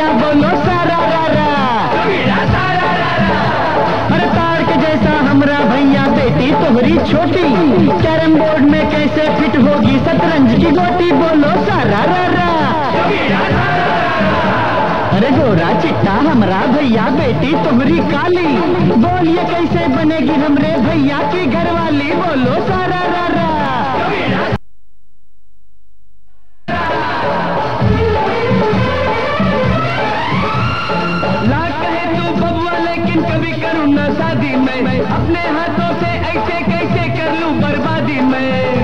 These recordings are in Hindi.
भैया बोलो सारा रा रा। अरे तार के जैसा हमरा भैया बेटी तोहरी छोटी, कैरम बोर्ड में कैसे फिट होगी शतरंज की गोटी, बोलो सारा रा रा। अरे गोरा चिट्टा हमरा भैया बेटी तोहरी काली, बोलिए कैसे बनेगी हमरे भैया की घरवाली, बोलो सारा रा रा। लाख कहे तू बबुआ लेकिन कभी करूँ ना शादी में, अपने हाथों से ऐसे कैसे कर लूं बर्बादी में।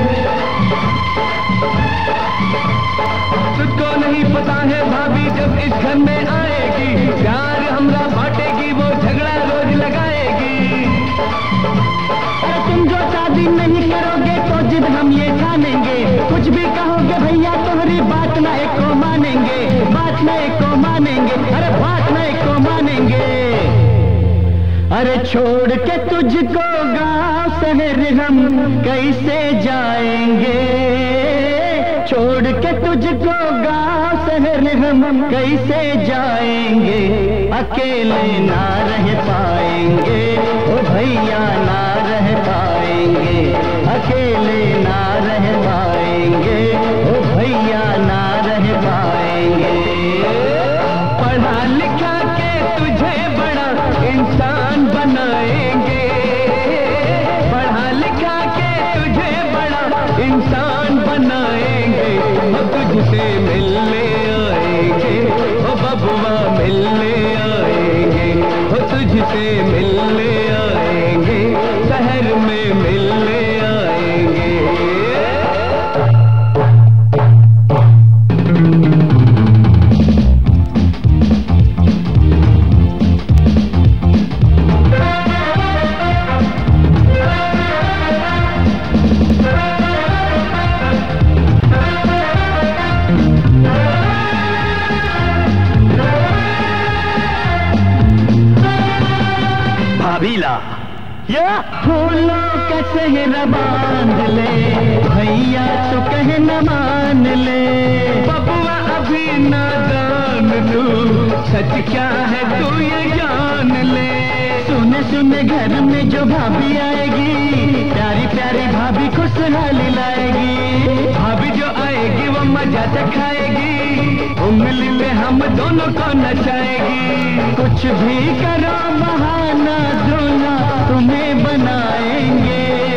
तुझको नहीं पता है भाभी जब इस घर में आएगी, प्यार हमरा बांटेगी वो झगड़ा रोज लगाएगी। तुम जो शादी नहीं करोगे तो जिद हम ये ठानेंगे, कुछ भी कहोगे भैया तुम्हारी बात ना एक को मानेंगे, बात ना एक को मानेंगे, अरे बात ना एक को मानेंगे। अरे छोड़ के तुझको गांव शहर हम कैसे जाएंगे, छोड़ के तुझको गांव शहर हम कैसे जाएंगे, अकेले ना रह पाएंगे ओ भैया ना रह पाएंगे, अकेले ना रह पाएंगे ओ भैया ना रह पाएंगे। पढ़ा लिखा के तुझे बड़ा इंसान बनाएंगे, पढ़ा लिखा के तुझे बड़ा इंसान बनाएंगे, वो तुझसे मिलने आएंगे ओ बबुआ मिलने आएंगे, वो तुझसे मिलने आएंगे शहर में मिलने आएंगे। फूलों का सेहरा बांध ले भैया तो कहे न मान ले, बबुआ अभी नादान तू सच क्या है तू ये जान ले। सुने सुने घर में जो भाभी आएगी, प्यारी प्यारी भाभी खुशहाली लाएगी, भाभी जो आएगी वो मजा चखाएगी, उंगली में हम दोनों को नचाएगी। कुछ भी करो बहाना